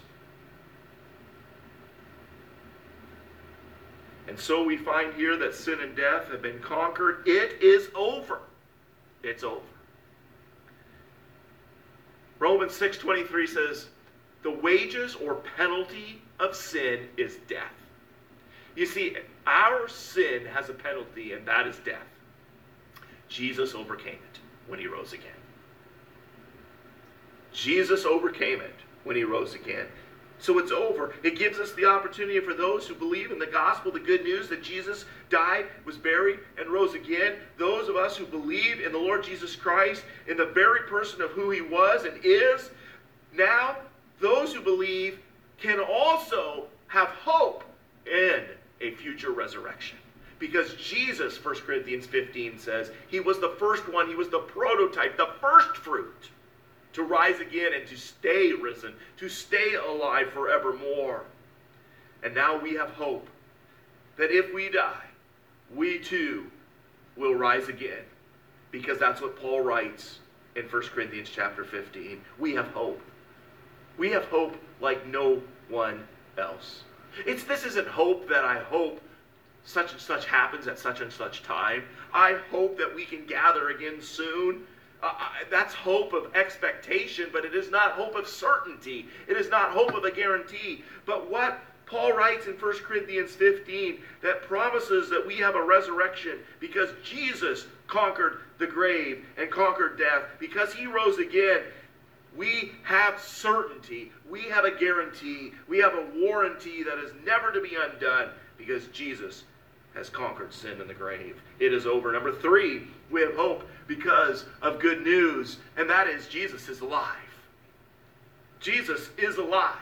And so we find here that sin and death have been conquered. It is over. It's over. Romans six twenty-three says, the wages or penalty of sin is death. You see, our sin has a penalty, and that is death. Jesus overcame it when he rose again. Jesus overcame it when he rose again. So it's over. It gives us the opportunity for those who believe in the gospel, the good news that Jesus died, was buried, and rose again. Those of us who believe in the Lord Jesus Christ, in the very person of who he was and is, now those who believe can also have hope in a future resurrection. Because Jesus, First Corinthians fifteen says, he was the first one, he was the prototype, the first fruit to rise again and to stay risen, to stay alive forevermore. And now we have hope that if we die, we too will rise again. Because that's what Paul writes in First Corinthians chapter fifteen. We have hope. We have hope like no one else. It's this isn't hope that I hope such and such happens at such and such time. I hope that we can gather again soon. Uh, that's hope of expectation, but it is not hope of certainty. It is not hope of a guarantee. But what Paul writes in First Corinthians fifteen that promises that we have a resurrection because Jesus conquered the grave and conquered death. Because he rose again, we have certainty. We have a guarantee. We have a warranty that is never to be undone because Jesus has conquered sin in the grave. It is over. Number three, we have hope because of good news, and that is Jesus is alive. Jesus is alive.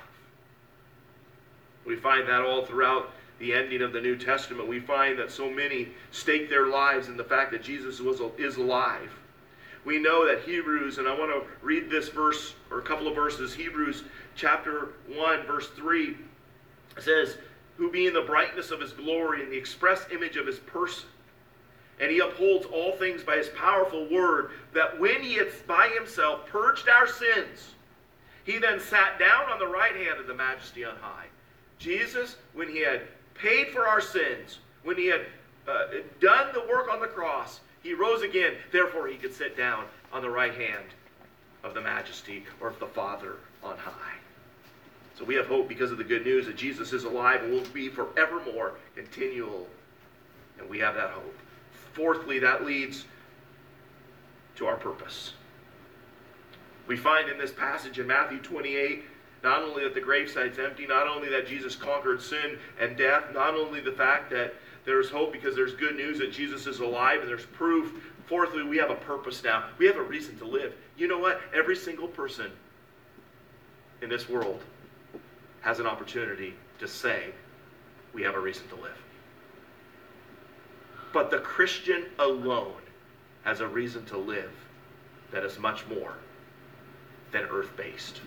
We find that all throughout the ending of the New Testament. We find that so many stake their lives in the fact that Jesus was, is alive. We know that Hebrews, and I want to read this verse, or a couple of verses, Hebrews chapter one, verse three, says, who being the brightness of his glory and the express image of his person, and he upholds all things by his powerful word, that when he had by himself purged our sins, he then sat down on the right hand of the majesty on high. Jesus, when he had paid for our sins, when he had uh, done the work on the cross, he rose again, therefore he could sit down on the right hand of the majesty or of the Father on high. So we have hope because of the good news that Jesus is alive and will be forevermore continual. And we have that hope. Fourthly, that leads to our purpose. We find in this passage in Matthew twenty-eight, not only that the gravesite's empty, not only that Jesus conquered sin and death, not only the fact that there's hope because there's good news that Jesus is alive and there's proof. Fourthly, we have a purpose now. We have a reason to live. You know what? Every single person in this world has an opportunity to say, we have a reason to live. But the Christian alone has a reason to live that is much more than earth-based.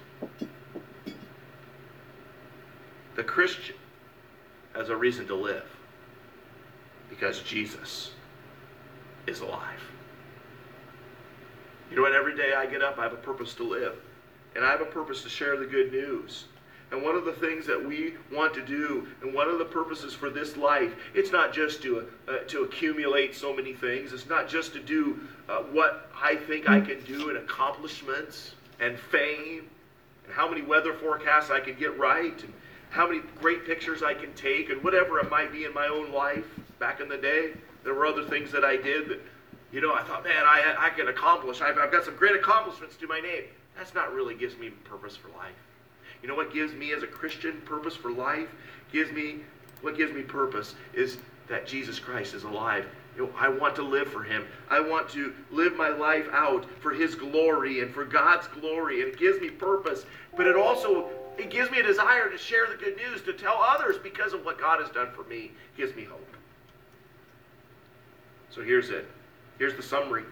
The Christian has a reason to live because Jesus is alive. You know what? Every day I get up, I have a purpose to live. And I have a purpose to share the good news. And one of the things that we want to do, and one of the purposes for this life, it's not just to, uh, to accumulate so many things. It's not just to do uh, what I think I can do in accomplishments and fame, and how many weather forecasts I can get right, and how many great pictures I can take, and whatever it might be in my own life. Back in the day, there were other things that I did that, you know, I thought, man, I, I can accomplish. I've, I've got some great accomplishments to my name. That's not really gives me purpose for life. You know what gives me as a Christian purpose for life? Gives me, what gives me purpose is that Jesus Christ is alive. You know, I want to live for him. I want to live my life out for his glory and for God's glory. And it gives me purpose. But it also, it gives me a desire to share the good news, to tell others because of what God has done for me. It gives me hope. So here's it. Here's the summary.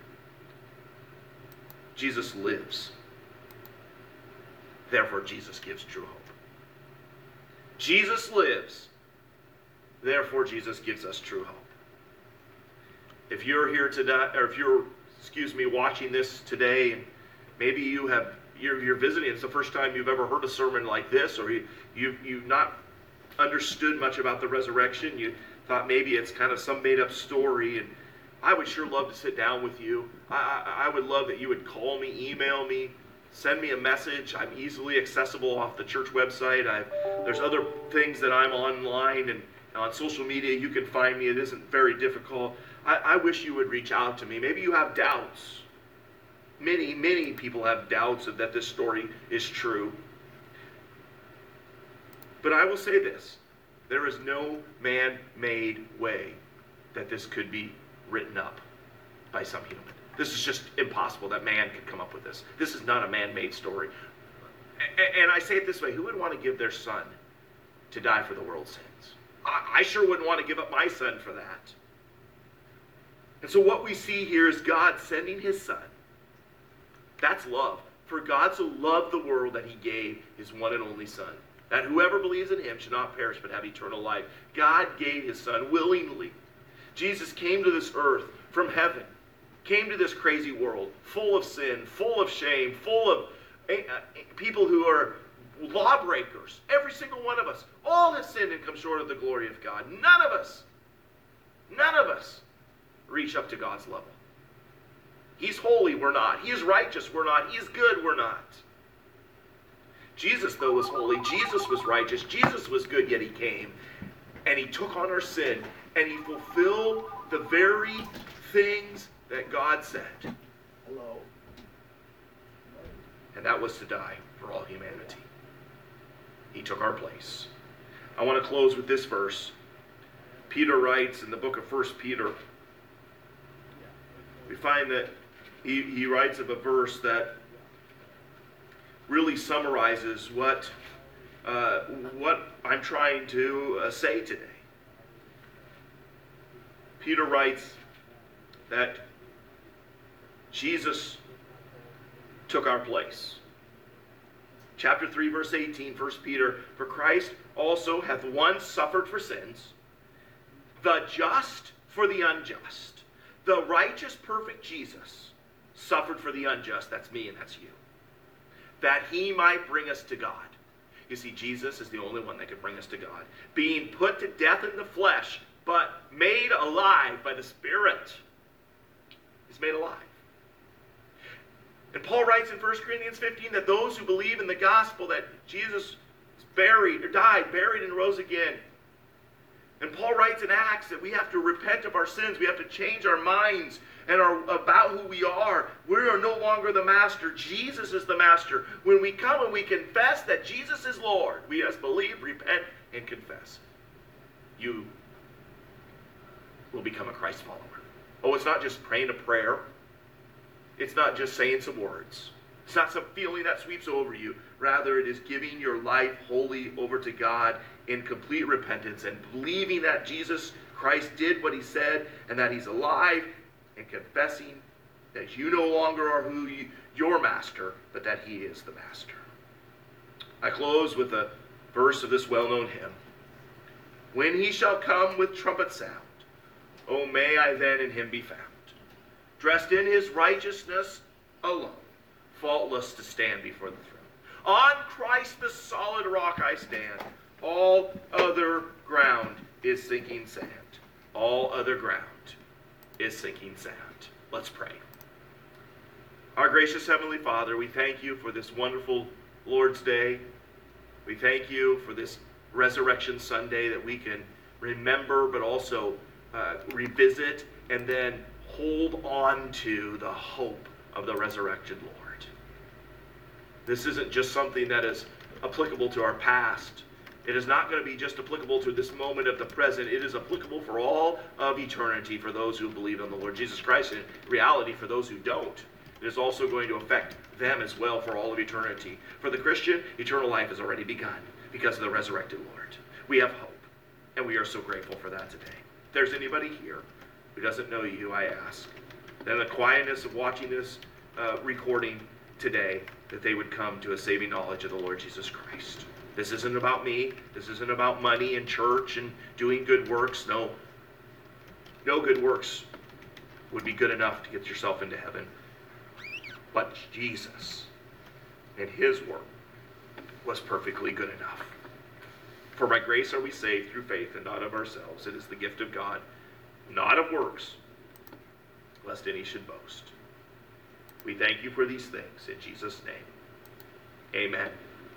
Jesus lives. Therefore, Jesus gives true hope. Jesus lives. Therefore, Jesus gives us true hope. If you're here today, or if you're, excuse me, watching this today, and maybe you have, you're, you're visiting, it's the first time you've ever heard a sermon like this, or you, you, you've not understood much about the resurrection, you thought maybe it's kind of some made-up story, and I would sure love to sit down with you. I, I, I would love that you would call me, email me, send me a message. I'm easily accessible off the church website. I've, there's other things that I'm online, and on social media you can find me. It isn't very difficult. I, I wish you would reach out to me. Maybe you have doubts. Many, many people have doubts that this story is true. But I will say this. There is no man-made way that this could be written up by some human. This is just impossible that man could come up with this. This is not a man-made story. And I say it this way, who would want to give their son to die for the world's sins? I sure wouldn't want to give up my son for that. And so what we see here is God sending his son. That's love. For God so loved the world that he gave his one and only son, that whoever believes in him should not perish but have eternal life. God gave his son willingly. Jesus came to this earth from heaven, came to this crazy world, full of sin, full of shame, full of uh, people who are lawbreakers. Every single one of us. All have sinned and come short of the glory of God. None of us, none of us reach up to God's level. He's holy, we're not. He is righteous, we're not. He is good, we're not. Jesus, though, was holy. Jesus was righteous. Jesus was good, yet he came. And he took on our sin. And he fulfilled the very things that God said. Hello. And that was to die for all humanity. He took our place. I want to close with this verse. Peter writes in the book of First Peter, we find that he, he writes of a verse that really summarizes what, uh, what I'm trying to uh, say today. Peter writes that Jesus took our place. Chapter three, verse eighteen, First Peter, for Christ also hath once suffered for sins, the just for the unjust. The righteous, perfect Jesus suffered for the unjust, that's me and that's you, that he might bring us to God. You see, Jesus is the only one that could bring us to God. Being put to death in the flesh, but made alive by the Spirit. He's made alive. And Paul writes in First Corinthians fifteen that those who believe in the gospel that Jesus was buried, or died, buried, and rose again. And Paul writes in Acts that we have to repent of our sins. We have to change our minds and are about who we are. We are no longer the master. Jesus is the master. When we come and we confess that Jesus is Lord, we must believe, repent, and confess. You will become a Christ follower. Oh, it's not just praying a prayer. It's not just saying some words. It's not some feeling that sweeps over you. Rather, it is giving your life wholly over to God in complete repentance and believing that Jesus Christ did what he said and that he's alive, and confessing that you no longer are who you, your master, but that he is the master. I close with a verse of this well-known hymn. When he shall come with trumpet sound, O may I then in him be found, dressed in his righteousness alone, faultless to stand before the throne. On Christ the solid rock I stand, all other ground is sinking sand. All other ground is sinking sand. Let's pray. Our gracious Heavenly Father, we thank you for this wonderful Lord's Day. We thank you for this Resurrection Sunday that we can remember but also uh, revisit and then hold on to the hope of the resurrected Lord. This isn't just something that is applicable to our past. It is not going to be just applicable to this moment of the present. It is applicable for all of eternity for those who believe on the Lord Jesus Christ, and in reality for those who don't. It is also going to affect them as well for all of eternity. For the Christian, eternal life has already begun because of the resurrected Lord. We have hope, and we are so grateful for that today. If there's anybody here who doesn't know you, I ask that in the quietness of watching this uh, recording today, that they would come to a saving knowledge of the Lord Jesus Christ. This isn't about me. This isn't about money and church and doing good works. No, no good works would be good enough to get yourself into heaven. But Jesus and his work was perfectly good enough. For by grace are we saved through faith, and not of ourselves. It is the gift of God, not of works, lest any should boast. We thank you for these things in Jesus' name. Amen.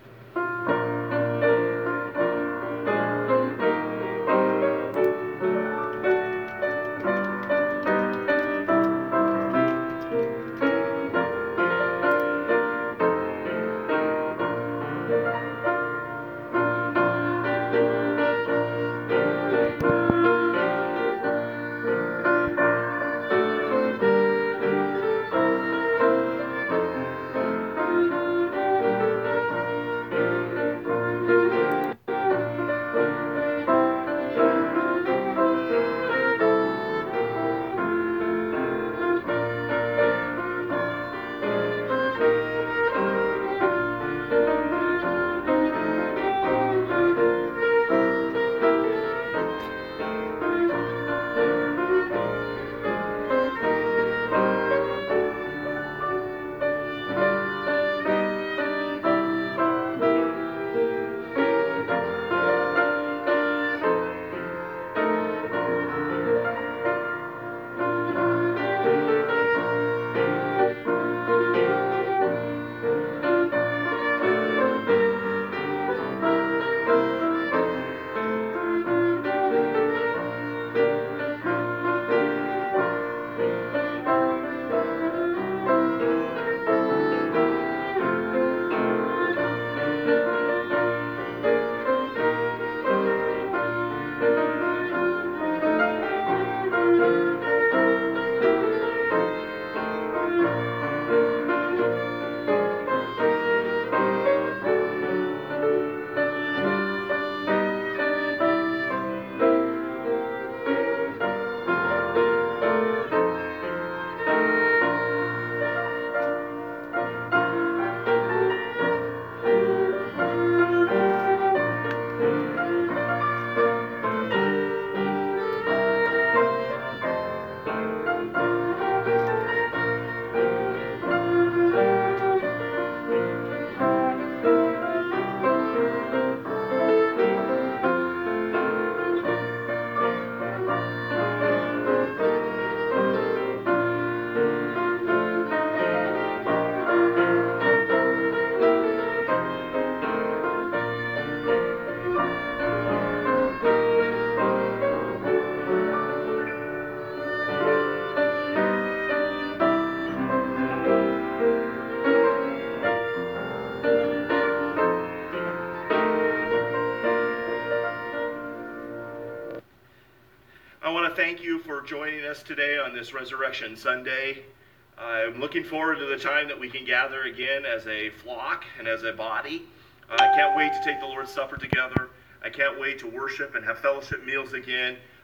Thank you for joining us today on this Resurrection Sunday. I'm looking forward to the time that we can gather again as a flock and as a body. Uh, I can't wait to take the Lord's Supper together. I can't wait to worship and have fellowship meals again. I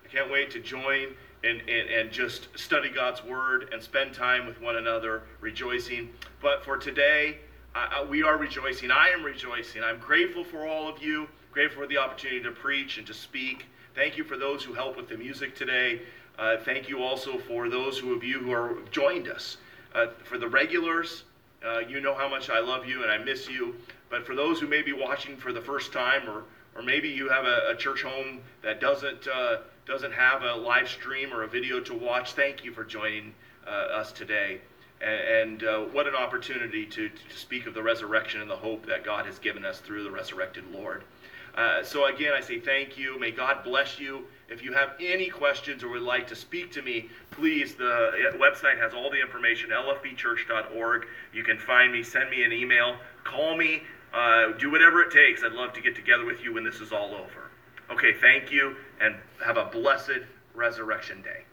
Can't wait to join and, and, and just study God's word and spend time with one another, rejoicing. But for today, uh, we are rejoicing. I am rejoicing. I'm grateful for all of you, grateful for the opportunity to preach and to speak. Thank you for those who helped with the music today. Uh, thank you also for those who of you who are joined us. Uh, for the regulars, uh, you know how much I love you and I miss you. But for those who may be watching for the first time, or or maybe you have a, a church home that doesn't uh, doesn't have a live stream or a video to watch, thank you for joining uh, us today. And, and uh, what an opportunity to, to speak of the resurrection and the hope that God has given us through the resurrected Lord. Uh, so again, I say thank you. May God bless you. If you have any questions or would like to speak to me, please, the website has all the information, L F B church dot org. You can find me, send me an email, call me, uh, do whatever it takes. I'd love to get together with you when this is all over. Okay, thank you, and have a blessed Resurrection Day.